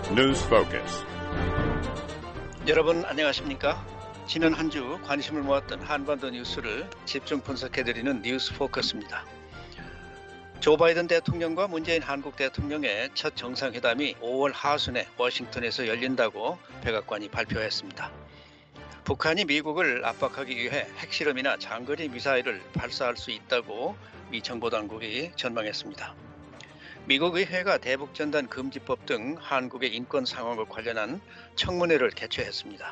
News Focus. 여러분 안녕하십니까? 지난 한 주 관심을 모았던 한반도 뉴스를 집중 분석해드리는 뉴스 포커스입니다. 조 바이든 대통령과 문재인 한국 대통령의 첫 정상회담이 5월 하순에 워싱턴에서 열린다고 백악관이 발표했습니다. 북한이 미국을 압박하기 위해 핵실험이나 장거리 미사일을 발사할 수 있다고 미 정보당국이 전망했습니다. 미국 의회가 대북전단 금지법 등 한국의 인권 상황과 관련한 청문회를 개최했습니다.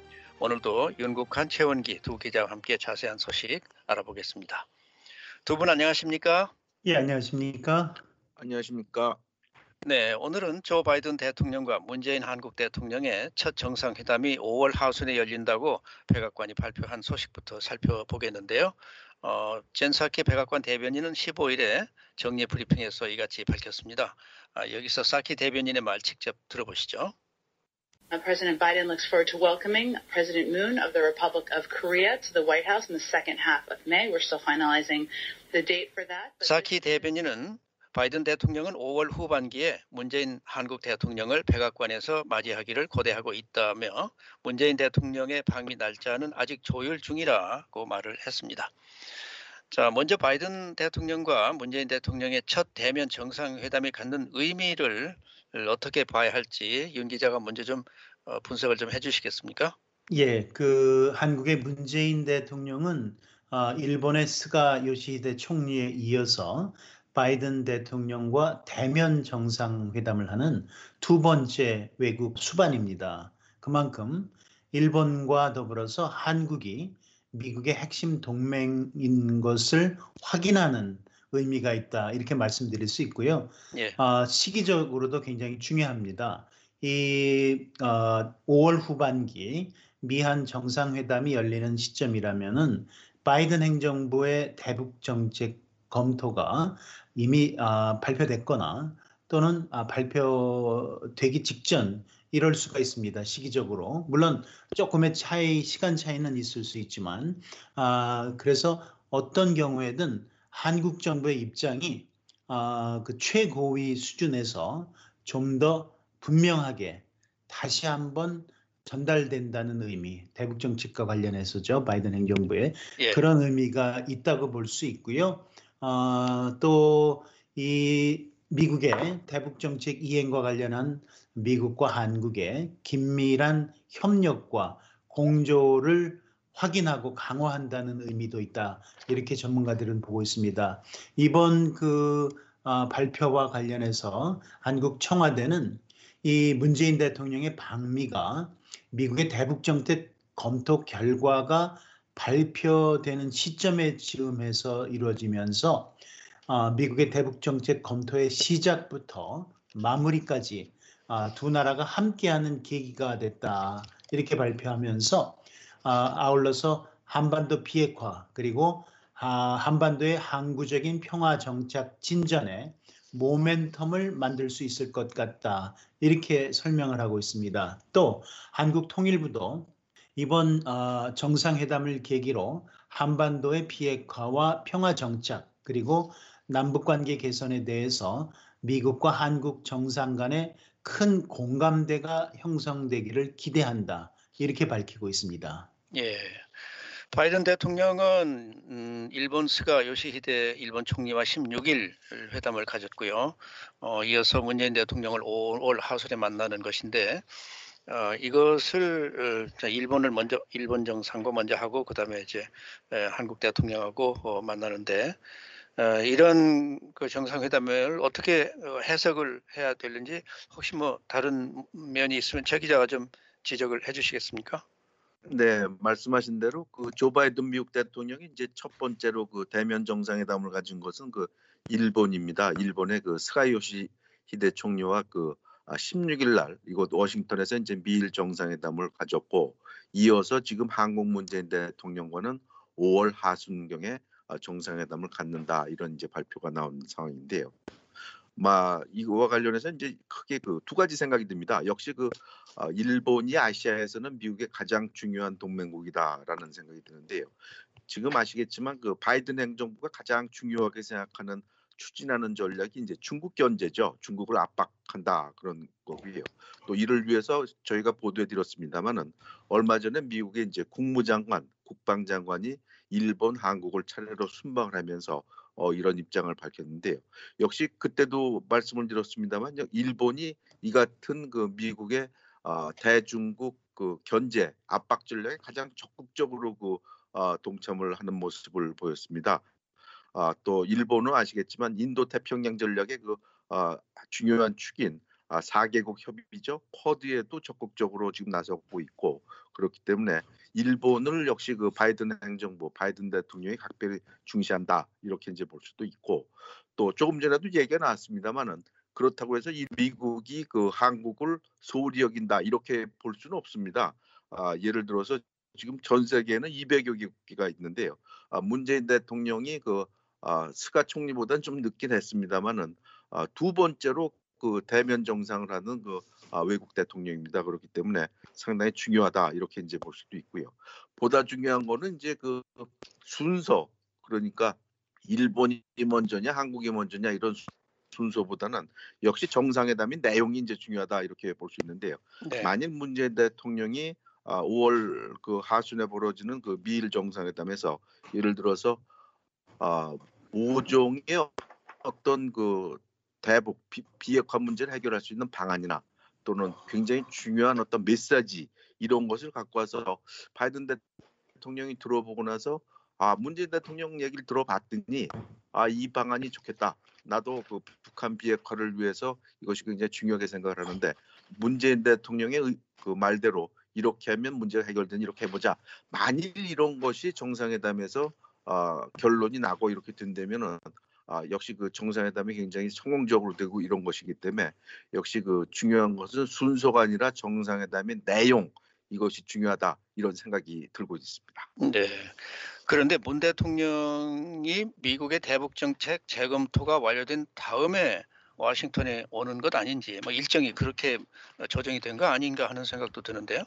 오늘도 윤국한, 최원기 두 기자와 함께 자세한 소식 알아보겠습니다. 두 분 안녕하십니까? 예, 안녕하십니까? 안녕하십니까? 네, 오늘은 조 바이든 대통령과 문재인 한국 대통령의 첫 정상회담이 5월 하순에 열린다고 백악관이 발표한 소식부터 살펴보겠는데요. 젠 사키 백악관 대변인은 15일에 정례 브리핑에서 이같이 밝혔습니다. 여기서 사키 대변인의 말 직접 들어보시죠. President Biden looks forward to welcoming President Moon of the Republic of Korea to the White House in the second half of May. We're still finalizing the date for that. 사키 대변인은 바이든 대통령은 5월 후반기에 문재인 한국 대통령을 백악관에서 맞이하기를 고대하고 있다며 문재인 대통령의 방미 날짜는 아직 조율 중이라고 말을 했습니다. 자, 먼저 바이든 대통령과 문재인 대통령의 첫 대면 정상회담이 갖는 의미를 어떻게 봐야 할지 윤 기자가 먼저 좀 분석을 좀 해주시겠습니까? 예, 한국의 문재인 대통령은 일본의 스가 요시히데 총리에 이어서 바이든 대통령과 대면 정상회담을 하는 두 번째 외국 수반입니다. 그만큼 일본과 더불어서 한국이 미국의 핵심 동맹인 것을 확인하는 의미가 있다, 이렇게 말씀드릴 수 있고요. 예. 시기적으로도 굉장히 중요합니다. 이 5월 후반기 미한 정상회담이 열리는 시점이라면은 바이든 행정부의 대북 정책 검토가 이미 발표됐거나 또는 발표되기 직전 이럴 수가 있습니다. 시기적으로. 물론 조금의 시간 차이는 있을 수 있지만 그래서 어떤 경우에든 한국 정부의 입장이 그 최고위 수준에서 좀 더 분명하게 다시 한번 전달된다는 의미, 대북 정책과 관련해서죠. 바이든 행정부에 그런 의미가 있다고 볼 수 있고요. 또 이 미국의 대북 정책 이행과 관련한 미국과 한국의 긴밀한 협력과 공조를 확인하고 강화한다는 의미도 있다, 이렇게 전문가들은 보고 있습니다. 이번 발표와 관련해서 한국 청와대는 이 문재인 대통령의 방미가 미국의 대북 정책 검토 결과가 발표되는 시점에 즈음해서 이루어지면서 미국의 대북 정책 검토의 시작부터 마무리까지 두 나라가 함께하는 계기가 됐다, 이렇게 발표하면서 아울러서 한반도 비핵화 그리고 한반도의 항구적인 평화 정착 진전에 모멘텀을 만들 수 있을 것 같다, 이렇게 설명을 하고 있습니다. 또 한국 통일부도 이번 정상회담을 계기로 한반도의 비핵화와 평화 정착 그리고 남북관계 개선에 대해서 미국과 한국 정상 간의 큰 공감대가 형성되기를 기대한다, 이렇게 밝히고 있습니다. 예. 바이든 대통령은 일본 스가 요시히데 일본 총리와 16일 회담을 가졌고요. 이어서 문재인 대통령을 5월 하순에 만나는 것인데 이것을 일본 정상과 먼저 하고 그다음에 이제 한국 대통령하고 만나는데 이런 그 정상회담을 어떻게 해석을 해야 되는지 혹시 뭐 다른 면이 있으면 최 기자가 좀 지적을 해주시겠습니까? 네, 말씀하신 대로 조 바이든 미국 대통령이 이제 첫 번째로 대면 정상회담을 가진 것은 일본입니다. 일본의 스가 요시히데 총리와 16일 날 이곳 워싱턴에서 이제 미일 정상회담을 가졌고, 이어서 지금 한국 문재인 대통령과는 5월 하순경에 정상회담을 갖는다, 이런 이제 발표가 나온 상황인데요. 이거와 관련해서 이제 크게 두 가지 생각이 듭니다. 역시 일본이 아시아에서는 미국의 가장 중요한 동맹국이다라는 생각이 드는데요. 지금 아시겠지만 바이든 행정부가 가장 중요하게 생각하는 추진하는 전략이 이제 중국 견제죠. 중국을 압박한다 그런 거고요. 또 이를 위해서 저희가 보도해드렸습니다만은 얼마 전에 미국의 이제 국무장관, 국방장관이 일본, 한국을 차례로 순방을 하면서 이런 입장을 밝혔는데요. 역시 그때도 말씀을 드렸습니다만 일본이 이 같은 그 미국의 대중국 그 견제 압박 전략에 가장 적극적으로 동참을 하는 모습을 보였습니다. 또 일본은 아시겠지만 인도 태평양 전략의 중요한 축인 4개국 협의죠. 쿼드에도 적극적으로 지금 나서고 있고 그렇기 때문에 일본을 역시 그 바이든 행정부, 바이든 대통령이 각별히 중시한다 이렇게 이제 볼 수도 있고 또 조금 전에도 얘기가 나왔습니다만은 그렇다고 해서 이 미국이 그 한국을 소홀히 여긴다 이렇게 볼 수는 없습니다. 예를 들어서 지금 전 세계에는 200여 개국가 있는데요. 문재인 대통령이 스가 총리보다는 좀 늦긴 했습니다만은 두 번째로 그 대면 정상을 하는 외국 대통령입니다. 그렇기 때문에 상당히 중요하다 이렇게 이제 볼 수도 있고요. 보다 중요한 거는 이제 그 순서 그러니까 일본이 먼저냐 한국이 먼저냐 이런 순서보다는 역시 정상회담의 내용이 이제 중요하다 이렇게 볼 수 있는데요. 네. 만일 문재인 대통령이 5월 그 하순에 벌어지는 그 미일 정상회담에서 예를 들어서 5종의 어떤 그 대북 비핵화 문제를 해결할 수 있는 방안이나 또는 굉장히 중요한 어떤 메시지 이런 것을 갖고 와서 바이든 대통령이 들어보고 나서 문재인 대통령 얘기를 들어봤더니 이 방안이 좋겠다. 나도 그 북한 비핵화를 위해서 이것이 굉장히 중요하게 생각을 하는데 문재인 대통령의 그 말대로 이렇게 하면 문제가 해결되니 이렇게 해보자. 만일 이런 것이 정상회담에서 결론이 나고 이렇게 된다면은 역시 그 정상회담이 굉장히 성공적으로 되고 이런 것이기 때문에 역시 그 중요한 것은 순서가 아니라 정상회담의 내용 이것이 중요하다 이런 생각이 들고 있습니다. 네. 그런데 문 대통령이 미국의 대북 정책 재검토가 완료된 다음에 워싱턴에 오는 것 아닌지 뭐 일정이 그렇게 조정이 된 거 아닌가 하는 생각도 드는데요.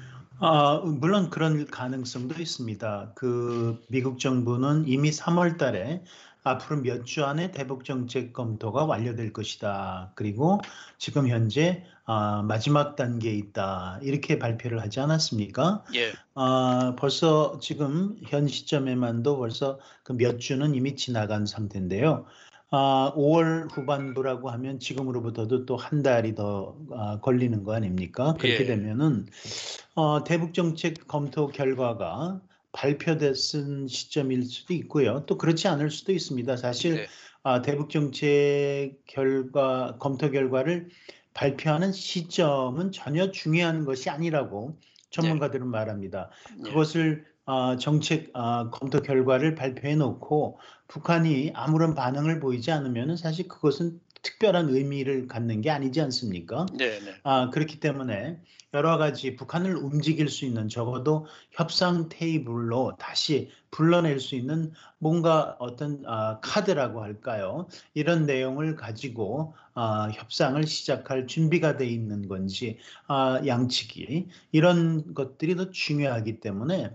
물론 그런 가능성도 있습니다. 그 미국 정부는 이미 3월 달에 앞으로 몇 주 안에 대북 정책 검토가 완료될 것이다. 그리고 지금 현재 마지막 단계에 있다. 이렇게 발표를 하지 않았습니까? 예. 벌써 지금 현 시점에만도 벌써 그 몇 주는 이미 지나간 상태인데요. 5월 후반부라고 하면 지금으로부터도 또 한 달이 더 걸리는 거 아닙니까? 그렇게 예. 되면은 대북 정책 검토 결과가 발표됐은 시점일 수도 있고요. 또 그렇지 않을 수도 있습니다. 사실 네. 대북 정책 검토 결과를 발표하는 시점은 전혀 중요한 것이 아니라고 전문가들은 말합니다. 그것을 정책 검토 결과를 발표해 놓고 북한이 아무런 반응을 보이지 않으면 사실 그것은 특별한 의미를 갖는 게 아니지 않습니까? 네, 네. 그렇기 때문에 여러 가지 북한을 움직일 수 있는 적어도 협상 테이블로 다시 불러낼 수 있는 뭔가 어떤 카드라고 할까요? 이런 내용을 가지고 협상을 시작할 준비가 돼 있는 건지 양측이 이런 것들이 더 중요하기 때문에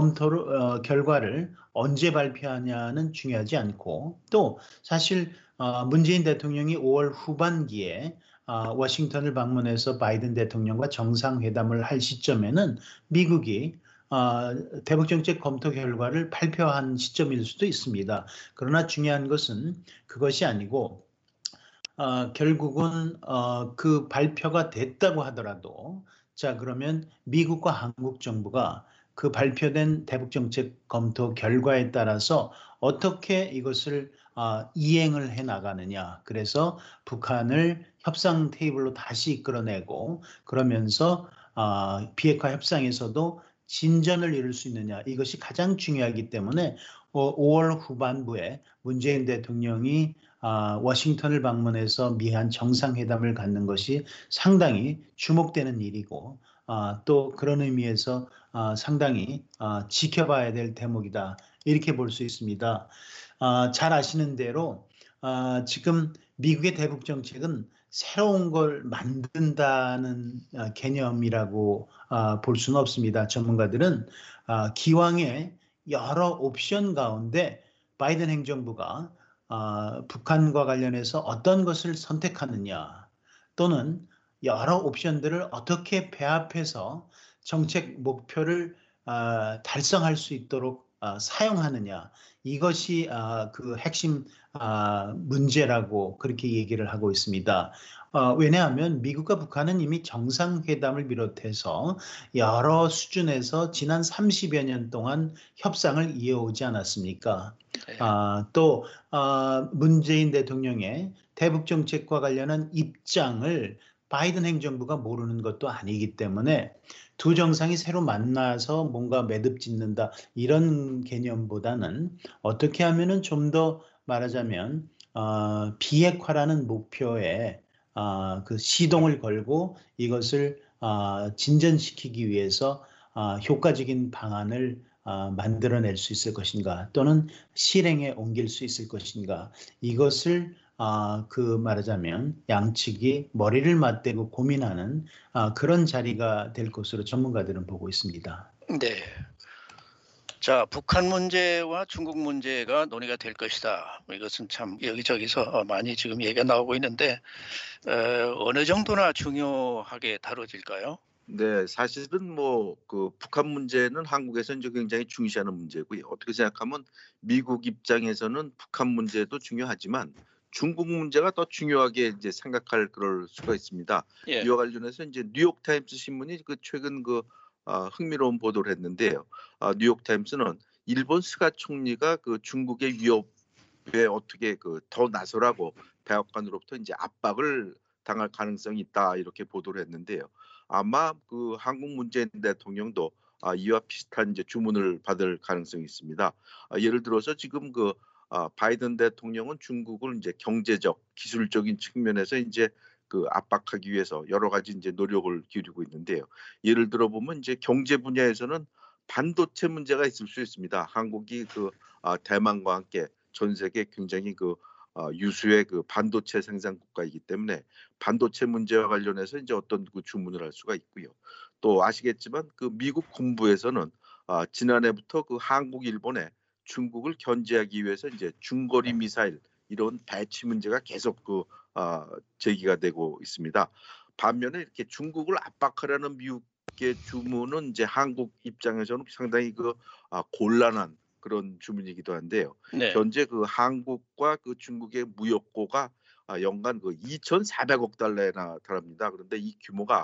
결과를 언제 발표하냐는 중요하지 않고 또 사실 문재인 대통령이 5월 후반기에 워싱턴을 방문해서 바이든 대통령과 정상회담을 할 시점에는 미국이 대북 정책 검토 결과를 발표한 시점일 수도 있습니다. 그러나 중요한 것은 그것이 아니고 결국은 그 발표가 됐다고 하더라도 자 그러면 미국과 한국 정부가 그 발표된 대북 정책 검토 결과에 따라서 어떻게 이것을 이행을 해 나가느냐. 그래서 북한을 협상 테이블로 다시 이끌어내고 그러면서 비핵화 협상에서도 진전을 이룰 수 있느냐. 이것이 가장 중요하기 때문에 5월 후반부에 문재인 대통령이 워싱턴을 방문해서 미한 정상회담을 갖는 것이 상당히 주목되는 일이고 또 그런 의미에서 상당히 지켜봐야 될 대목이다. 이렇게 볼 수 있습니다. 잘 아시는 대로 지금 미국의 대북 정책은 새로운 걸 만든다는 개념이라고 볼 수는 없습니다. 전문가들은 기왕에 여러 옵션 가운데 바이든 행정부가 북한과 관련해서 어떤 것을 선택하느냐 또는 여러 옵션들을 어떻게 배합해서 정책 목표를 달성할 수 있도록 사용하느냐 이것이 그 핵심 문제라고 그렇게 얘기를 하고 있습니다. 왜냐하면 미국과 북한은 이미 정상회담을 비롯해서 여러 수준에서 지난 30여 년 동안 협상을 이어오지 않았습니까? 네. 또 문재인 대통령의 대북 정책과 관련한 입장을 바이든 행정부가 모르는 것도 아니기 때문에 두 정상이 새로 만나서 뭔가 매듭 짓는다 이런 개념보다는 어떻게 하면은 좀 더 말하자면 비핵화라는 목표에 그 시동을 걸고 이것을 진전시키기 위해서 효과적인 방안을 만들어낼 수 있을 것인가 또는 실행에 옮길 수 있을 것인가 이것을 그 말하자면 양측이 머리를 맞대고 고민하는 그런 자리가 될 것으로 전문가들은 보고 있습니다. 네. 자, 북한 문제와 중국 문제가 논의가 될 것이다. 이것은 참 여기저기서 많이 지금 얘기가 나오고 있는데 어느 정도나 중요하게 다뤄질까요? 네, 사실은 뭐 그 북한 문제는 한국에서 이제 굉장히 중시하는 문제고요. 어떻게 생각하면 미국 입장에서는 북한 문제도 중요하지만 중국 문제가 더 중요하게 이제 생각할 그럴 수가 있습니다. 예. 이와 관련해서 이제 뉴욕 타임스 신문이 그 최근 흥미로운 보도를 했는데요. 뉴욕 타임스는 일본 스가 총리가 그 중국의 위협에 어떻게 더 나서라고 백악관으로부터 이제 압박을 당할 가능성이 있다 이렇게 보도를 했는데요. 아마 그 한국 문재인 대통령도 이와 비슷한 이제 주문을 받을 가능성이 있습니다. 예를 들어서 지금 바이든 대통령은 중국을 이제 경제적, 기술적인 측면에서 이제 압박하기 위해서 여러 가지 이제 노력을 기울이고 있는데요. 예를 들어 보면 이제 경제 분야에서는 반도체 문제가 있을 수 있습니다. 한국이 대만과 함께 전 세계 굉장히 유수의 반도체 생산 국가이기 때문에 반도체 문제와 관련해서 이제 어떤 주문을 할 수가 있고요. 또 아시겠지만 미국 군부에서는 지난해부터 한국, 일본에 중국을 견제하기 위해서 이제 중거리 미사일 이런 배치 문제가 계속 제기가 되고 있습니다. 반면에 이렇게 중국을 압박하려는 미국의 주문은 이제 한국 입장에서는 상당히 곤란한 그런 주문이기도 한데요. 네. 현재 한국과 중국의 무역고가 연간 2,400억 달러에나 달합니다. 그런데 이 규모가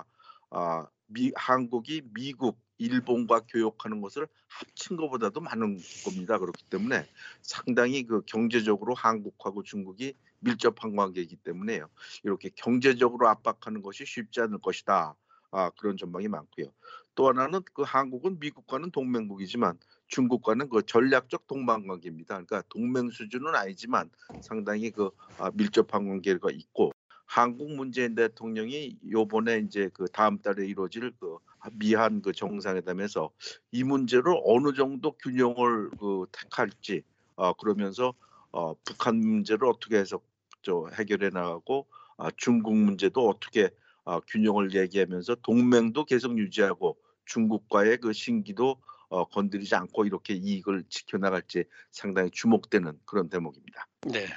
한국이 미국, 일본과 교역하는 것을 합친 것보다도 많은 겁니다. 그렇기 때문에 상당히 경제적으로 한국하고 중국이 밀접한 관계이기 때문에요. 이렇게 경제적으로 압박하는 것이 쉽지 않을 것이다. 그런 전망이 많고요. 또 하나는 한국은 미국과는 동맹국이지만 중국과는 전략적 동반 관계입니다. 그러니까 동맹 수준은 아니지만 상당히 밀접한 관계가 있고 한국 문재인 대통령이 요번에 이제 다음 달에 이루어질 미한 정상회담에서 이 문제를 어느 정도 균형을 택할지 그러면서 북한 문제를 어떻게 해서 해결해 나가고 중국 문제도 어떻게 균형을 얘기하면서 동맹도 계속 유지하고 중국과의 신기도 건드리지 않고 이렇게 이익을 지켜나갈지 상당히 주목되는 그런 대목입니다. 네.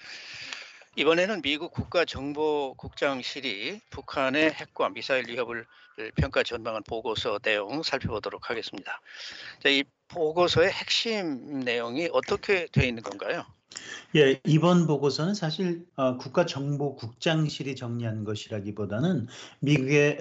이번에는 미국 국가정보국장실이 북한의 핵과 미사일 위협을 평가 전망한 보고서 내용 살펴보도록 하겠습니다. 자, 이 보고서의 핵심 내용이 어떻게 되어 있는 건가요? 예, 이번 보고서는 사실 국가정보국장실이 정리한 것이라기보다는 미국의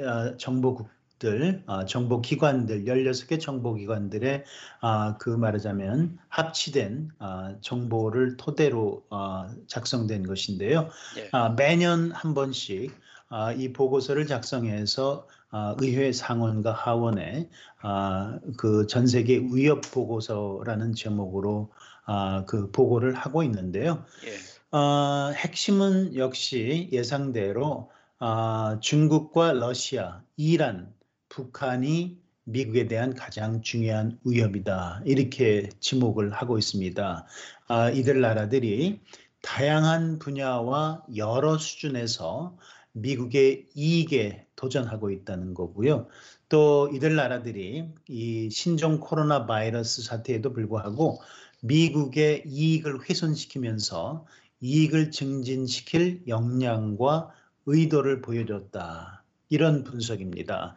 정보기관들, 16개 정보기관들의 말하자면 합치된 정보를 토대로 작성된 것인데요. 예. 매년 한 번씩 이 보고서를 작성해서 의회 상원과 하원에 전 세계 위협 보고서라는 제목으로 보고를 하고 있는데요. 예. 핵심은 역시 예상대로 중국과 러시아, 이란, 북한이 미국에 대한 가장 중요한 위협이다. 이렇게 지목을 하고 있습니다. 이들 나라들이 다양한 분야와 여러 수준에서 미국의 이익에 도전하고 있다는 거고요. 또 이들 나라들이 이 신종 코로나 바이러스 사태에도 불구하고 미국의 이익을 훼손시키면서 이익을 증진시킬 역량과 의도를 보여줬다. 이런 분석입니다.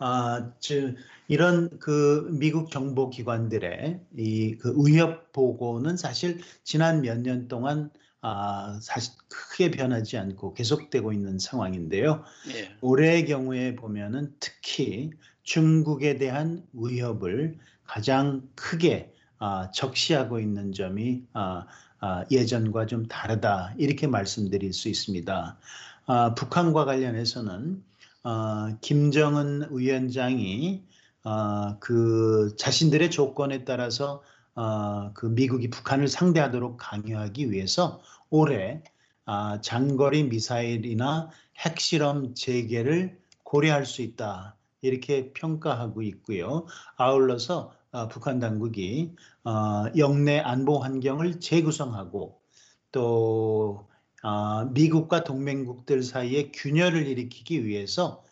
이런 그 미국 정보기관들의 이 그 위협 보고는 사실 지난 몇 년 동안 사실 크게 변하지 않고 계속되고 있는 상황인데요. 예. 올해의 경우에 보면은 특히 중국에 대한 위협을 가장 크게 적시하고 있는 점이 예전과 좀 다르다 이렇게 말씀드릴 수 있습니다. 북한과 관련해서는 김정은 위원장이 그 자신들의 조건에 따라서 그 미국이 북한을 상대하도록 강요하기 위해서 올해 장거리 미사일이나 핵실험 재개를 고려할 수 있다 이렇게 평가하고 있고요. 아울러서 북한 당국이 영내 안보 환경을 재구성하고 또 미국과 동맹국들 사이에 균열을 일으키기 위해서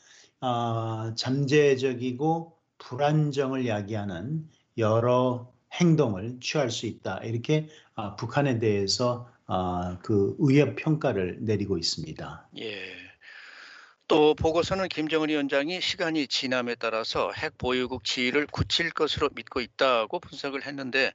잠재적이고 불안정을 야기하는 여러 행동을 취할 수 있다. 이렇게 북한에 대해서 그 위협 평가를 내리고 있습니다. 예. 또 보고서는 김정은 위원장이 시간이 지남에 따라서 핵 보유국 지위를 굳힐 것으로 믿고 있다고 분석을 했는데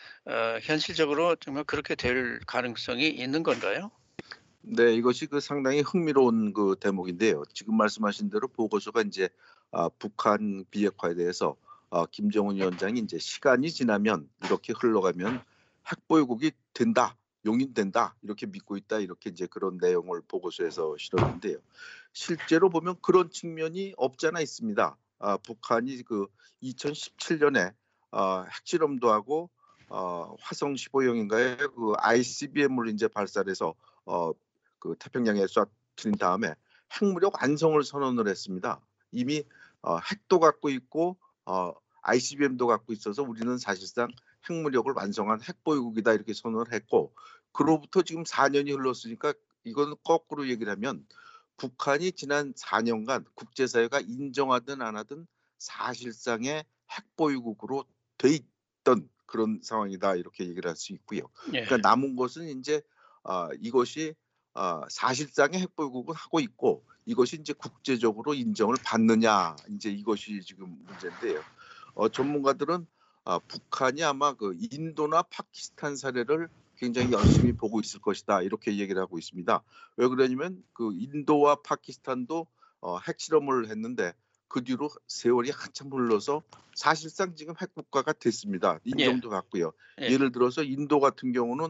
현실적으로 정말 그렇게 될 가능성이 있는 건가요? 네, 이것이 그 상당히 흥미로운 그 대목인데요. 지금 말씀하신 대로 보고서가 이제 북한 비핵화에 대해서 김정은 위원장이 이제 시간이 지나면 이렇게 흘러가면 핵보유국이 된다, 용인된다 이렇게 믿고 있다 이렇게 이제 그런 내용을 보고서에서 실었는데요. 실제로 보면 그런 측면이 없잖아 있습니다. 북한이 그 2017년에 핵실험도 하고 화성 15형인가에 그 ICBM을 이제 발사해서 그 태평양에 쏴트린 다음에 핵무력 완성을 선언을 했습니다. 이미 핵도 갖고 있고 ICBM도 갖고 있어서 우리는 사실상 핵무력을 완성한 핵보유국이다 이렇게 선언을 했고 그로부터 지금 4년이 흘렀으니까 이건 거꾸로 얘기를 하면 북한이 지난 4년간 국제사회가 인정하든 안 하든 사실상의 핵보유국으로 돼 있던 그런 상황이다 이렇게 얘기를 할 수 있고요. 예. 그러니까 남은 것은 이제 이것이 사실상의 핵보유국은 하고 있고 이것이 이제 국제적으로 인정을 받느냐 이제 이것이 지금 문제인데요. 전문가들은 북한이 아마 그 인도나 파키스탄 사례를 굉장히 열심히 보고 있을 것이다 이렇게 얘기를 하고 있습니다. 왜 그러냐면 그 인도와 파키스탄도 핵실험을 했는데 그 뒤로 세월이 한참 흘러서 사실상 지금 핵국가가 됐습니다. 인정도 받고요. 예. 예를 들어서 인도 같은 경우는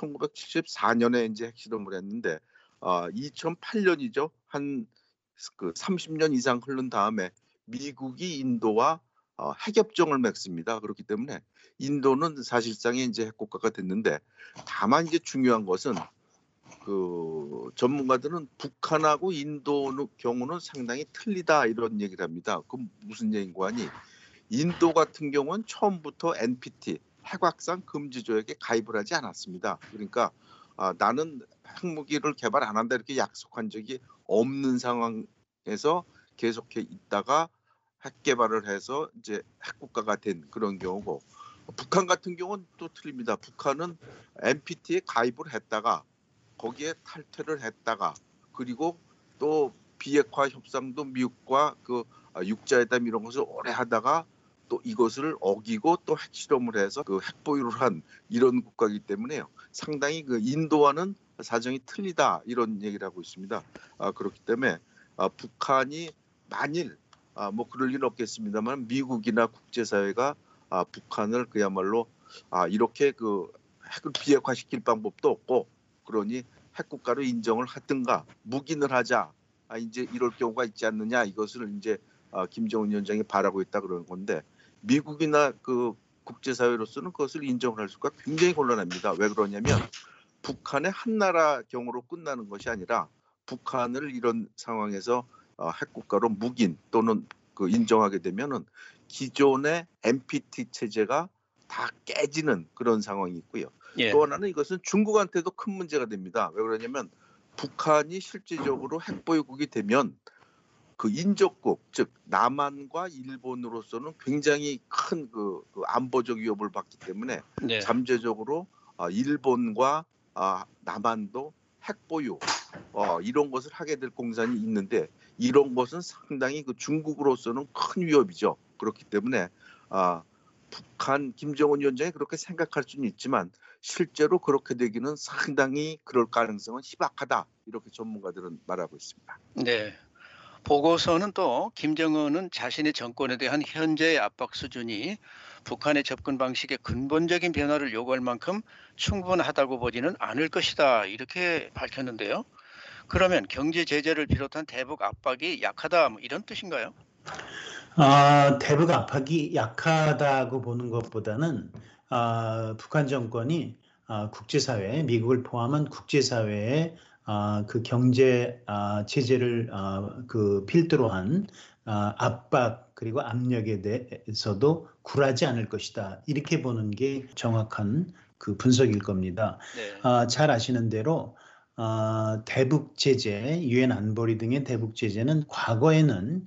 1974년에 이제 핵실험을 했는데 2008년이죠. 한 그 30년 이상 흐른 다음에 미국이 인도와 핵협정을 맺습니다. 그렇기 때문에 인도는 사실상의 이제 핵국가가 됐는데 다만 이제 중요한 것은 그 전문가들은 북한하고 인도 경우는 상당히 틀리다 이런 얘기를 합니다. 그럼 무슨 얘기인고 하니 인도 같은 경우는 처음부터 NPT 핵확산 금지 조약에 가입을 하지 않았습니다. 그러니까 나는 핵무기를 개발 안 한다 이렇게 약속한 적이 없는 상황에서 계속해 있다가 핵 개발을 해서 이제 핵국가가 된 그런 경우고 북한 같은 경우는 또 틀립니다. 북한은 NPT에 가입을 했다가 거기에 탈퇴를 했다가 그리고 또 비핵화 협상도 미국과 그 육자회담 이런 것을 오래 하다가 또 이것을 어기고 또 핵실험을 해서 그 핵보유를 한 이런 국가이기 때문에요. 상당히 그 인도와는 사정이 틀리다 이런 얘기를 하고 있습니다. 그렇기 때문에 북한이 만일 뭐 그럴 일은 없겠습니다만 미국이나 국제사회가 북한을 그야말로 이렇게 그 핵을 비핵화시킬 방법도 없고 그러니 핵국가로 인정을 하든가 묵인을 하자 이제 이럴 경우가 있지 않느냐 이것을 이제 김정은 위원장이 바라고 있다 그러는 건데 미국이나 그 국제사회로서는 그것을 인정을 할 수가 굉장히 곤란합니다. 왜 그러냐면 북한의 한 나라 경우로 끝나는 것이 아니라 북한을 이런 상황에서 핵국가로 묵인 또는 그 인정하게 되면은 기존의 NPT 체제가 다 깨지는 그런 상황이 있고요. 예. 또 하나는 이것은 중국한테도 큰 문제가 됩니다. 왜 그러냐면 북한이 실질적으로 핵보유국이 되면 그 인접국 즉 남한과 일본으로서는 굉장히 큰 그 안보적 위협을 받기 때문에 네. 잠재적으로 일본과 남한도 핵 보유 이런 것을 하게 될 공산이 있는데 이런 것은 상당히 그 중국으로서는 큰 위협이죠. 그렇기 때문에 북한 김정은 위원장이 그렇게 생각할 수는 있지만 실제로 그렇게 되기는 상당히 그럴 가능성은 희박하다 이렇게 전문가들은 말하고 있습니다. 네. 보고서는 또 김정은은 자신의 정권에 대한 현재의 압박 수준이 북한의 접근 방식의 근본적인 변화를 요구할 만큼 충분하다고 보지는 않을 것이다 이렇게 밝혔는데요. 그러면 경제 제재를 비롯한 대북 압박이 약하다 뭐 이런 뜻인가요? 대북 압박이 약하다고 보는 것보다는 북한 정권이 국제사회, 미국을 포함한 국제사회에 그 경제 제재를 그 필두로 한 압박 그리고 압력에 대해서도 굴하지 않을 것이다. 이렇게 보는 게 정확한 그 분석일 겁니다. 네. 잘 아시는 대로 대북 제재, 유엔 안보리 등의 대북 제재는 과거에는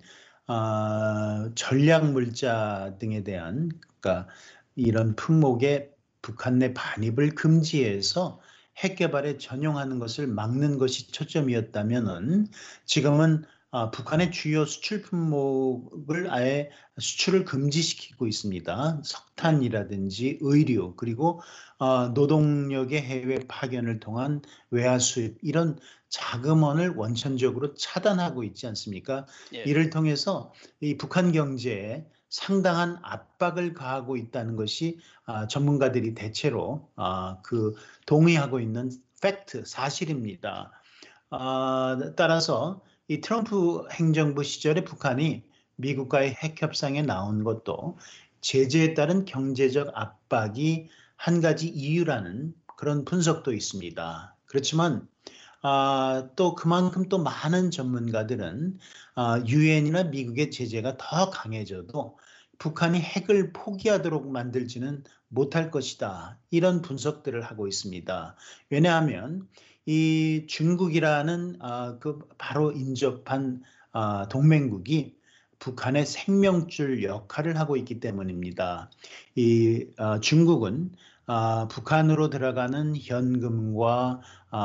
전략 물자 등에 대한 그러니까 이런 품목의 북한 내 반입을 금지해서 핵 개발에 전용하는 것을 막는 것이 초점이었다면은 지금은 북한의 주요 수출 품목을 아예 수출을 금지시키고 있습니다. 석탄이라든지 의류 그리고 노동력의 해외 파견을 통한 외화 수입 이런 자금원을 원천적으로 차단하고 있지 않습니까? 예. 이를 통해서 이 북한 경제에 상당한 압박을 가하고 있다는 것이 전문가들이 대체로 그 동의하고 있는 팩트, 사실입니다. 따라서 이 트럼프 행정부 시절에 북한이 미국과의 핵 협상에 나온 것도 제재에 따른 경제적 압박이 한 가지 이유라는 그런 분석도 있습니다. 그렇지만 또 그만큼 또 많은 전문가들은 유엔이나 미국의 제재가 더 강해져도 북한이 핵을 포기하도록 만들지는 못할 것이다. 이런 분석들을 하고 있습니다. 왜냐하면 이 중국이라는 그 바로 인접한 동맹국이 북한의 생명줄 역할을 하고 있기 때문입니다. 이 중국은 북한으로 들어가는 현금과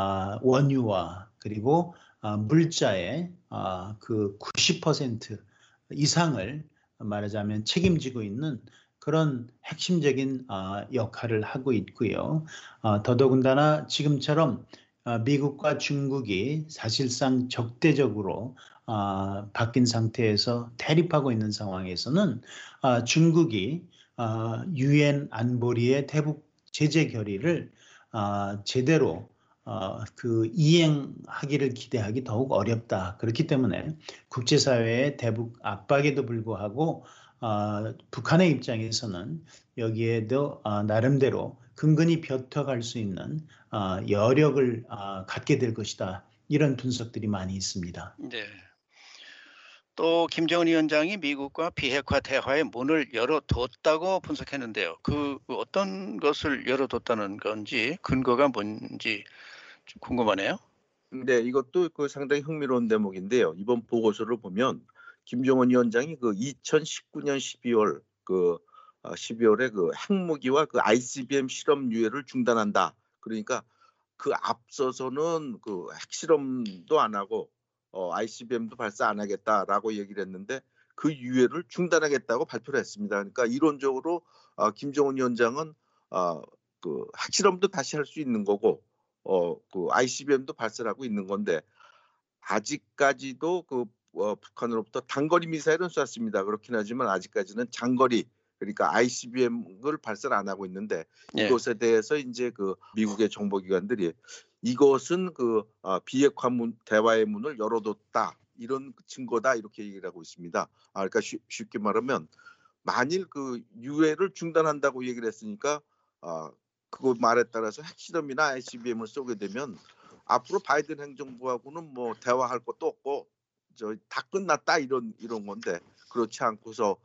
원유와 그리고 물자의 그 90% 이상을 말하자면 책임지고 있는 그런 핵심적인 역할을 하고 있고요. 더더군다나 지금처럼 미국과 중국이 사실상 적대적으로 바뀐 상태에서 대립하고 있는 상황에서는 중국이 유엔 안보리의 대북 제재 결의를 제대로 그 이행하기를 기대하기 더욱 어렵다. 그렇기 때문에 국제사회의 대북 압박에도 불구하고 북한의 입장에서는 여기에도 나름대로 근근히 벼터갈 수 있는 여력을 갖게 될 것이다. 이런 분석들이 많이 있습니다. 네. 또 김정은 위원장이 미국과 비핵화 대화의 문을 열어뒀다고 분석했는데요. 그 어떤 것을 열어뒀다는 건지 근거가 뭔지 좀 궁금하네요. 네, 이것도 그 상당히 흥미로운 대목인데요. 이번 보고서를 보면 김정은 위원장이 그 2019년 12월 12월에 그 핵무기와 그 ICBM 실험 유예를 중단한다. 그러니까 그 앞서서는 그 핵실험도 안 하고 ICBM도 발사 안 하겠다라고 얘기를 했는데 그 유예를 중단하겠다고 발표를 했습니다. 그러니까 이론적으로 김정은 위원장은 그 핵실험도 다시 할 수 있는 거고 그 ICBM도 발사를 하고 있는 건데 아직까지도 북한으로부터 단거리 미사일은 쐈습니다. 그렇긴 하지만 아직까지는 장거리 그러니까 ICBM을 발사를 안 하고 있는데 이것에 대해서 이제 그 미국의 정보기관들이 이것은 비핵화 대화의 문을 열어뒀다 이런 증거다 이렇게 얘기를 하고 있습니다. 그러니까 쉽게 말하면 만일 그 유해를 중단한다고 얘기를 했으니까 그 말에 따라서 핵실험이나 ICBM을 쏘게 되면 앞으로 바이든 행정부하고는 뭐 대화할 것도 없고 다 끝났다 이런 건데 그렇지 않고서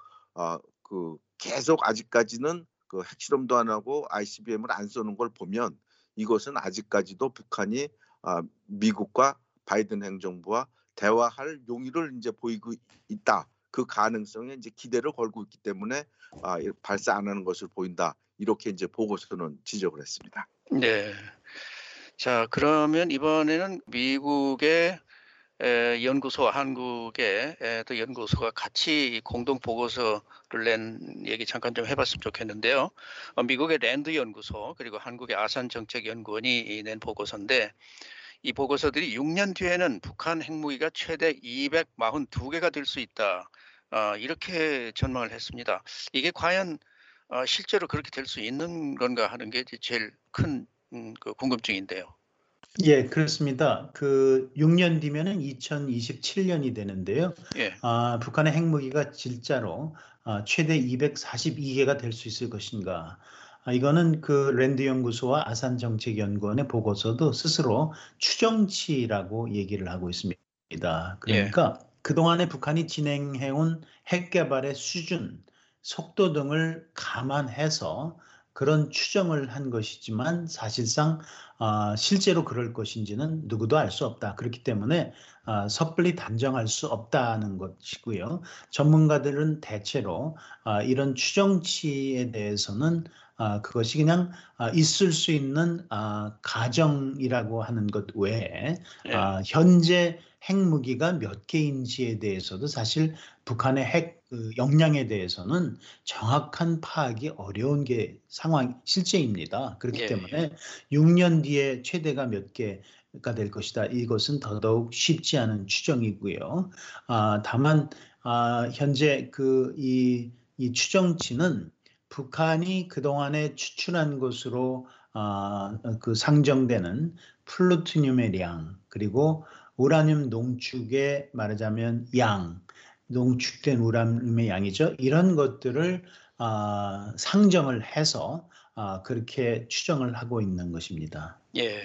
계속 아직까지는 그 핵실험도 안 하고 ICBM을 안 쏘는 걸 보면 이것은 아직까지도 북한이 미국과 바이든 행정부와 대화할 용의를 이제 보이고 있다. 그 가능성에 이제 기대를 걸고 있기 때문에 발사 안 하는 것을 보인다. 이렇게 이제 보고서는 지적을 했습니다. 네. 자, 그러면 이번에는 미국의 연구소와 한국의 또 연구소가 같이 공동 보고서를 낸 얘기 잠깐 좀 해봤으면 좋겠는데요. 미국의 랜드 연구소 그리고 한국의 아산 정책연구원이 낸 보고서인데 이 보고서들이 6년 뒤에는 북한 핵무기가 최대 242개가 될 수 있다. 이렇게 전망을 했습니다. 이게 과연 실제로 그렇게 될 수 있는 건가 하는 게 제일 큰 그 궁금증인데요. 예, 그렇습니다. 그 6년 뒤면은 2027년이 되는데요. 예, 북한의 핵무기가 진짜로 최대 242개가 될 수 있을 것인가? 이거는 그 랜드 연구소와 아산 정책연구원의 보고서도 스스로 추정치라고 얘기를 하고 있습니다. 예, 그러니까 그동안에 북한이 진행해온 핵 개발의 수준, 속도 등을 감안해서 그런 추정을 한 것이지만 사실상 실제로 그럴 것인지는 누구도 알 수 없다. 그렇기 때문에 섣불리 단정할 수 없다는 것이고요. 전문가들은 대체로 이런 추정치에 대해서는 그것이 그냥 있을 수 있는 가정이라고 하는 것 외에 예, 현재 핵무기가 몇 개인지에 대해서도 사실 북한의 핵 역량에 대해서는 정확한 파악이 어려운 게 실제입니다. 그렇기 예, 때문에 6년 뒤에 최대가 몇 개가 될 것이다. 이것은 더더욱 쉽지 않은 추정이고요. 다만 현재 이 추정치는 북한이 그동안에 추출한 것으로 그 상정되는 플루토늄의 량 그리고 우라늄 농축의 말하자면 농축된 우라늄의 양이죠. 이런 것들을 상정을 해서 그렇게 추정을 하고 있는 것입니다. 예.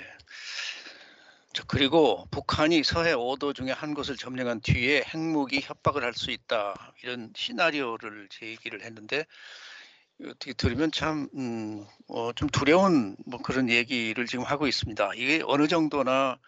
그리고 북한이 서해 5도 중에 한 곳을 점령한 뒤에 핵무기 협박을 할 수 있다. 이런 시나리오를 제기를 했는데 어떻게 들으면 참 좀 두려운 뭐 그런 얘기를 지금 하고 있습니다. 이게 어느 정도나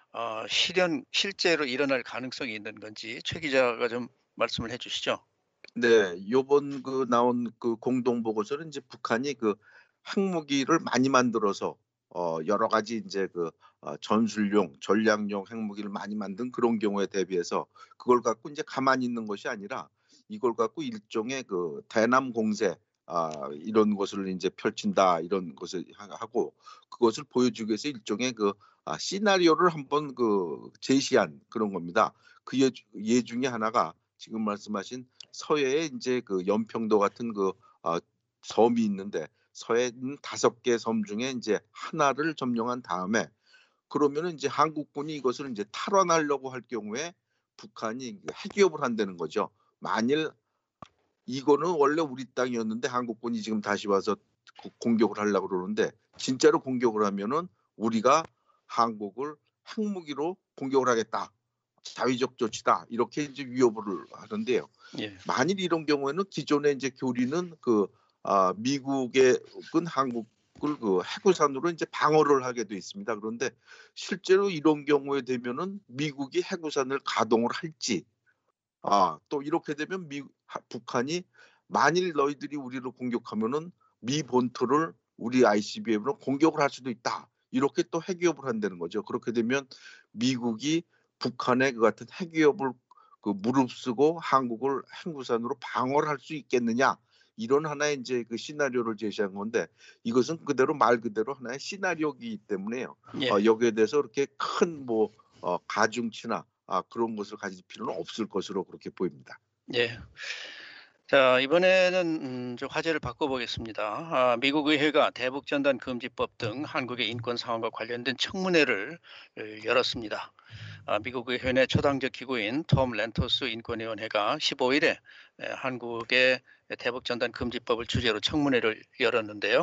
실제로 일어날 가능성이 있는 건지 최 기자가 좀 말씀을 해주시죠. 네, 요번 그 나온 그 공동 보고서는 이제 북한이 그 핵무기를 많이 만들어서 여러 가지 이제 그 전술용, 전략용 핵무기를 많이 만든 그런 경우에 대비해서 그걸 갖고 이제 가만히 있는 것이 아니라 이걸 갖고 일종의 그 대남 공세 이런 것을 이제 펼친다 이런 것을 하고 그것을 보여주기 위해서 일종의 그 시나리오를 한번 그 제시한 그런 겁니다. 그 예 중에 하나가 지금 말씀하신 서해에 이제 그 연평도 같은 그 섬이 있는데 서해 있는 5개 섬 중에 이제 하나를 점령한 다음에 그러면은 이제 한국군이 이것을 이제 탈환하려고 할 경우에 북한이 핵위협을 한다는 거죠. 만일 이거는 원래 우리 땅이었는데 한국군이 지금 다시 와서 공격을 하려고 그러는데 진짜로 공격을 하면은 우리가 한국을 핵무기로 공격을 하겠다. 자위적 조치다. 이렇게 이제 위협을 하는데요. 예, 만일 이런 경우에는 기존의 이제 교리는 그 미국은 한국을 그 해구산으로 이제 방어를 하게 돼 있습니다. 그런데 실제로 이런 경우에 되면은 미국이 해구산을 가동을 할지 또 이렇게 되면 북한이 만일 너희들이 우리를 공격하면은 미 본토를 우리 ICBM으로 공격을 할 수도 있다. 이렇게 또 핵위협을 한다는 거죠. 그렇게 되면 미국이 북한의 그 같은 핵위협을 그 무릅쓰고 한국을 핵구산으로 방어를 할 수 있겠느냐 이런 하나의 이제 그 시나리오를 제시한 건데 이것은 그대로 말 그대로 하나의 시나리오이기 때문에요. 예, 여기에 대해서 그렇게 큰 뭐 가중치나 그런 것을 가질 필요는 없을 것으로 그렇게 보입니다. 예. 자, 이번에는 좀 화제를 바꿔보겠습니다. 미국 의회가 대북전단 금지법 등 한국의 인권 상황과 관련된 청문회를 열었습니다. 미국 의회 내 초당적 기구인 톰 렌토스 인권위원회가 15일에 한국의 대북전단 금지법을 주제로 청문회를 열었는데요.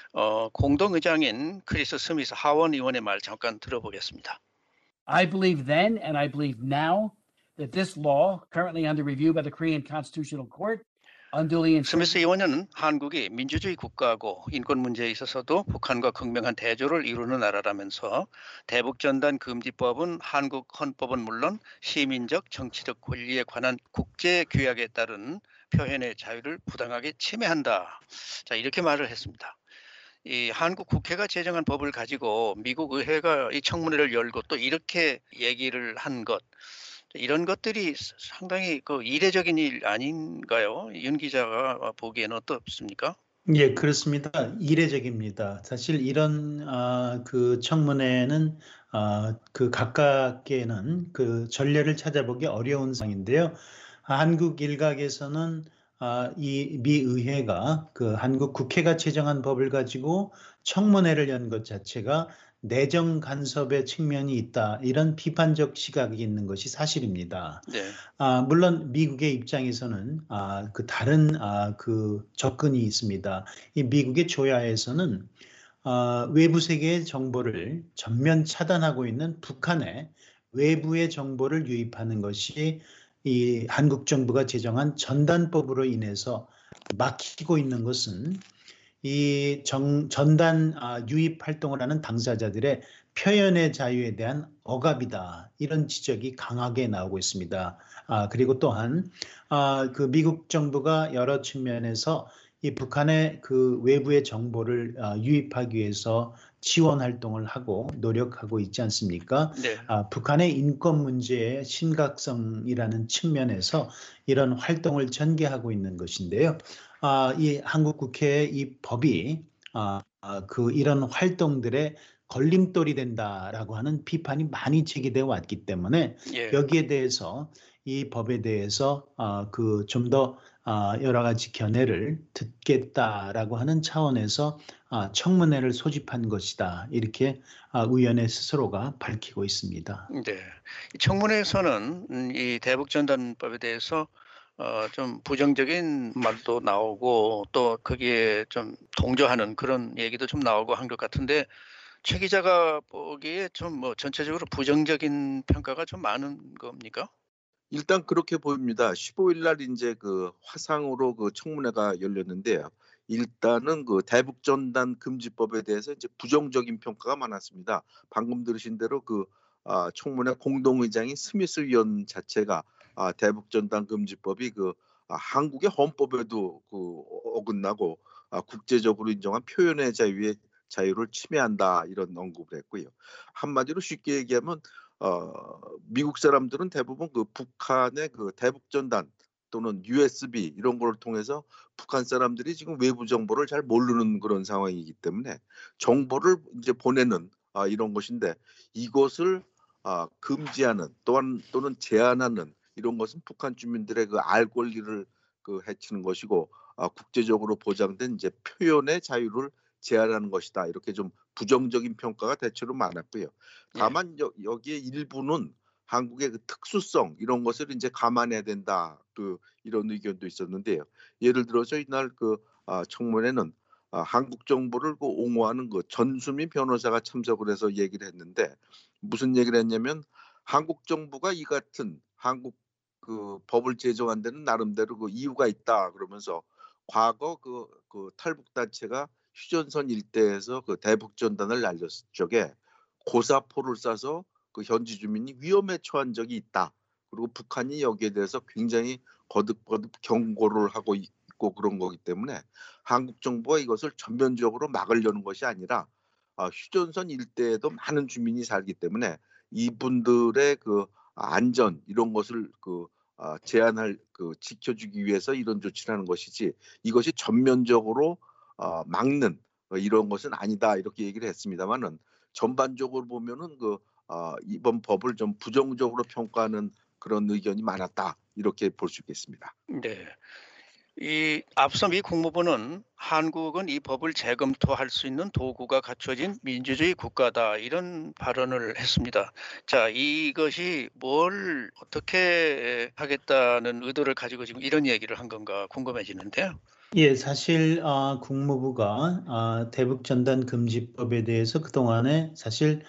공동의장인 크리스 스미스 하원 의원의 말 잠깐 들어보겠습니다. I believe then and I believe now that this law, currently under review by the Korean Constitutional Court, unduly 스미스 intrusive. 의원은 한국이 민주주의 국가고 인권 문제에 있어서도 북한과 극명한 대조를 이루는 나라라면서 대북전단 금지법은 한국 헌법은 물론 시민적 정치적 권리에 관한 국제 규약에 따른 표현의 자유를 부당하게 침해한다. 자, 이렇게 말을 했습니다. 이 한국 국회가 제정한 법을 가지고 미국 의회가 이 청문회를 열고 또 이렇게 얘기를 한 것, 이런 것들이 상당히 그 이례적인 일 아닌가요? 윤 기자가 보기에는 어떻습니까? 예, 그렇습니다. 이례적입니다. 사실 이런 그 청문회는 그 가깝게는 그 전례를 찾아보기 어려운 상인데요. 한국 일각에서는 이 미 의회가 그 한국 국회가 제정한 법을 가지고 청문회를 연 것 자체가 내정 간섭의 측면이 있다. 이런 비판적 시각이 있는 것이 사실입니다. 네, 물론 미국의 입장에서는 그 다른 그 접근이 있습니다. 이 미국의 조야에서는 외부 세계의 정보를 전면 차단하고 있는 북한의 외부의 정보를 유입하는 것이 이 한국 정부가 제정한 전단법으로 인해서 막히고 있는 것은 이 전단 유입 활동을 하는 당사자들의 표현의 자유에 대한 억압이다. 이런 지적이 강하게 나오고 있습니다. 그리고 또한 그 미국 정부가 여러 측면에서 이 북한의 그 외부의 정보를 유입하기 위해서 지원 활동을 하고 노력하고 있지 않습니까? 네, 북한의 인권 문제의 심각성이라는 측면에서 이런 활동을 전개하고 있는 것인데요. 이 한국 국회의 이 법이 그 이런 활동들의 걸림돌이 된다라고 하는 비판이 많이 제기되어 왔기 때문에 예, 여기에 대해서 이 법에 대해서 그 좀 더 여러 가지 견해를 듣겠다라고 하는 차원에서 청문회를 소집한 것이다. 이렇게 의원의 스스로가 밝히고 있습니다. 네. 이 청문회에서는 이 대북전단법에 대해서 좀 부정적인 말도 나오고 또 거기에 좀 동조하는 그런 얘기도 좀 나오고 한 것 같은데 최 기자가 보기에 좀 뭐 전체적으로 부정적인 평가가 좀 많은 겁니까? 일단 그렇게 보입니다. 15일 날 이제 그 화상으로 그 청문회가 열렸는데요. 일단은 그 대북전단 금지법에 대해서 이제 부정적인 평가가 많았습니다. 방금 들으신 대로 그 청문회 공동의장인 스미스 의원 자체가 대북전단 금지법이 그 한국의 헌법에도 그 어긋나고 국제적으로 인정한 표현의 자유를 침해한다 이런 언급을 했고요. 한마디로 쉽게 얘기하면 미국 사람들은 대부분 그 북한의 그 대북전단 또는 USB 이런 걸 통해서 북한 사람들이 지금 외부 정보를 잘 모르는 그런 상황이기 때문에 정보를 이제 보내는 이런 것인데 이것을 금지하는 또는 제한하는 이런 것은 북한 주민들의 그 알 권리를 그 해치는 것이고 국제적으로 보장된 이제 표현의 자유를 제한하는 것이다. 이렇게 좀 부정적인 평가가 대체로 많았고요. 다만 여기에 일부는 한국의 그 특수성 이런 것을 이제 감안해야 된다. 그 이런 의견도 있었는데요. 예를 들어서 이날 그 청문회는 한국 정부를 그 옹호하는 그 전수미 변호사가 참석을 해서 얘기를 했는데 무슨 얘기를 했냐면 한국 정부가 이 같은 한국 그 법을 제정한 데는 나름대로 그 이유가 있다 그러면서 과거 그 탈북 단체가 휴전선 일대에서 그 대북전단을 날렸을 적에 고사포를 쏴서 그 현지 주민이 위험에 처한 적이 있다. 그리고 북한이 여기에 대해서 굉장히 거듭거듭 경고를 하고 있고 그런 거기 때문에 한국 정부가 이것을 전면적으로 막으려는 것이 아니라 휴전선 일대에도 많은 주민이 살기 때문에 이분들의 그 안전 이런 것을 그 제한할 그 지켜주기 위해서 이런 조치를 하는 것이지 이것이 전면적으로 막는 이런 것은 아니다 이렇게 얘기를 했습니다만은 전반적으로 보면은 그 이번 법을 좀 부정적으로 평가하는 그런 의견이 많았다 이렇게 볼 수 있겠습니다. 네. 이 앞서 미 국무부는 한국은 이 법을 재검토할 수 있는 도구가 갖춰진 민주주의 국가다 이런 발언을 했습니다. 자, 이것이 뭘 어떻게 하겠다는 의도를 가지고 지금 이런 얘기를 한 건가 궁금해지는데요. 예, 사실 국무부가 대북전단 금지법에 대해서 그동안에 사실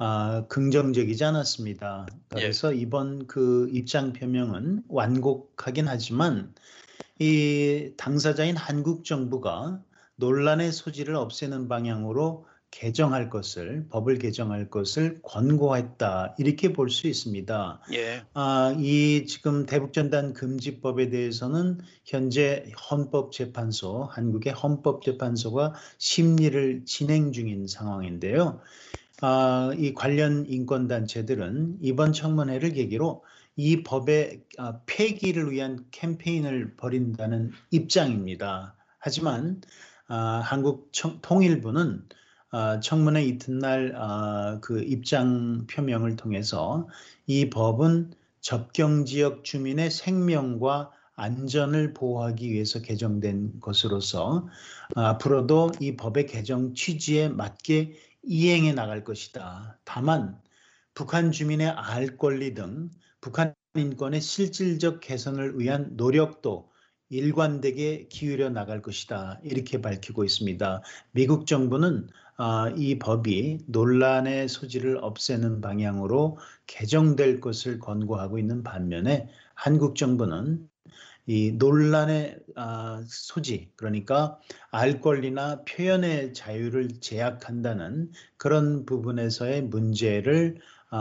긍정적이지 않았습니다. 예, 그래서 이번 그 입장 표명은 완곡하긴 하지만 이 당사자인 한국 정부가 논란의 소지를 없애는 방향으로 법을 개정할 것을 권고했다. 이렇게 볼 수 있습니다. 예. 이 지금 대북전단 금지법에 대해서는 현재 한국의 헌법재판소가 심리를 진행 중인 상황인데요. 이 관련 인권단체들은 이번 청문회를 계기로 이 법의 폐기를 위한 캠페인을 벌인다는 입장입니다. 하지만 한국 통일부는 청문회 이튿날 그 입장 표명을 통해서 이 법은 접경지역 주민의 생명과 안전을 보호하기 위해서 개정된 것으로서 앞으로도 이 법의 개정 취지에 맞게 이행해 나갈 것이다. 다만 북한 주민의 알 권리 등 북한 인권의 실질적 개선을 위한 노력도 일관되게 기울여 나갈 것이다. 이렇게 밝히고 있습니다. 미국 정부는 이 법이 논란의 소지를 없애는 방향으로 개정될 것을 권고하고 있는 반면에 한국 정부는 이 논란의 소지, 그러니까 알 권리나 표현의 자유를 제약한다는 그런 부분에서의 문제를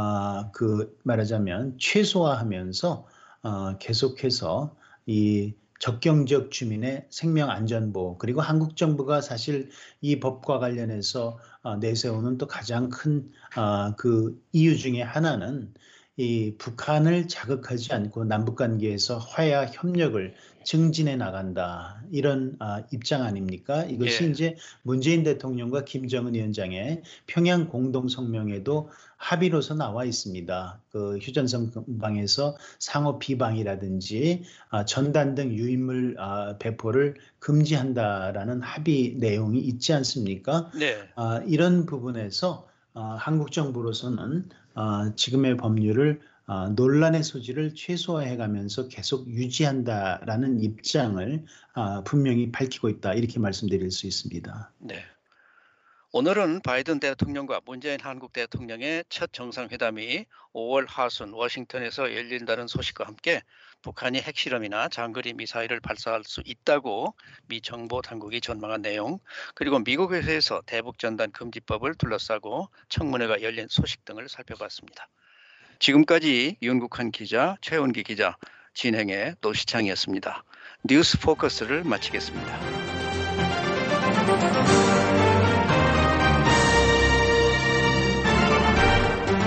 말하자면 최소화하면서 계속해서 이 접경지역 주민의 생명 안전보호, 그리고 한국 정부가 사실 이 법과 관련해서 내세우는 또 가장 큰 그 이유 중에 하나는 이 북한을 자극하지 않고 남북관계에서 화해와 협력을 증진해 나간다, 이런 입장 아닙니까? 이것이 예. 이제 문재인 대통령과 김정은 위원장의 평양 공동성명에도 합의로서 나와 있습니다. 그 휴전선방에서 상호 비방이라든지 전단 등 유인물 배포를 금지한다라는 합의 내용이 있지 않습니까? 네. 이런 부분에서 한국 정부로서는 지금의 법률을 논란의 소지를 최소화해가면서 계속 유지한다라는 입장을 분명히 밝히고 있다, 이렇게 말씀드릴 수 있습니다. 네. 오늘은 바이든 대통령과 문재인 한국 대통령의 첫 정상회담이 5월 하순 워싱턴에서 열린다는 소식과 함께 북한이 핵실험이나 장거리 미사일을 발사할 수 있다고 미 정보 당국이 전망한 내용, 그리고 미국에서 대북전단 금지법을 둘러싸고 청문회가 열린 소식 등을 살펴봤습니다. 지금까지 윤국한 기자, 최원기 기자, 진행의 노시창이었습니다. 뉴스 포커스를 마치겠습니다.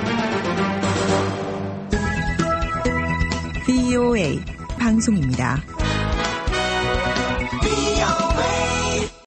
VOA 방송입니다.